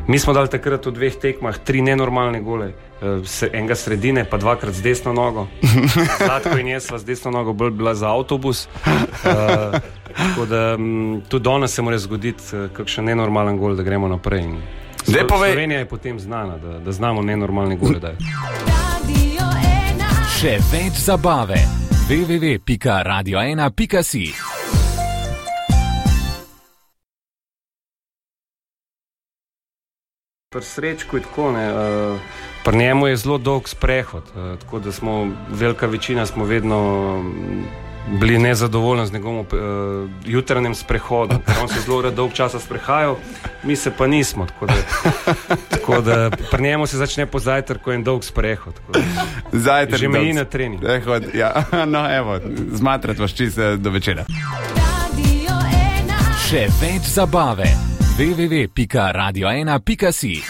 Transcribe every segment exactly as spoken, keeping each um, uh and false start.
Mi smo dali takrat v dveh tekmah tri nenormalne gole, enega sredine, pa dvakrat z desno nogo. Zlatko in jaz sva z desno nogo bolj bila za avtobus. Uh, tako da m, tudi danes se mora zgoditi kakšen nenormalen gol, da gremo naprej. Slo- Slovenija je potem znana, da, da znamo nenormalne gole dati. Še več zabave. w w w pika radio ena pika si Pri Srečku je tako, ne, uh, pri njemu je zelo dolg sprehod, uh, tako da smo, velika večina smo vedno um, bili nezadovoljni z njegovim uh, jutranjem sprehodom, ker on se zelo rad dolg časa sprehajal, mi se pa nismo, tako da, tako da pri njemu se začne po zajtrku en dolg sprehod. Zajtrk že meji na trening. Ehod, ja. No, evo, zmatrat vas čisto do večera. Še več zabave. w w w pika radio ena pika si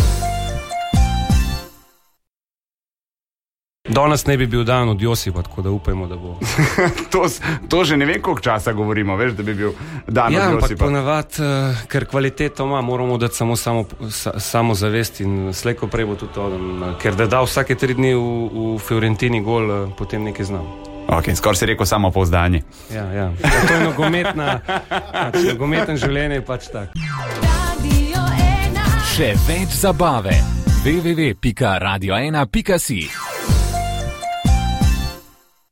Danes ne bi bil dan od Josipa, tako da upajmo, da bo. to, to že ne vem, koliko časa govorimo, veš, da bi bil dan Ja, od ampak Josipa. ponavadi, uh, ker kvaliteto ima, moramo dati samo, samo sa, samozavest in slejko prej bo tudi to, uh, ker da da vsake tri dni v, v Fiorentini gol, uh, potem nekaj znam. Ok, skoraj si rekel samo pouzdanje. Ja, ja. Ja, to je nogometna, pač, nogometno življenje je pač tak. Še več zabave. w w w pika radio ena pika si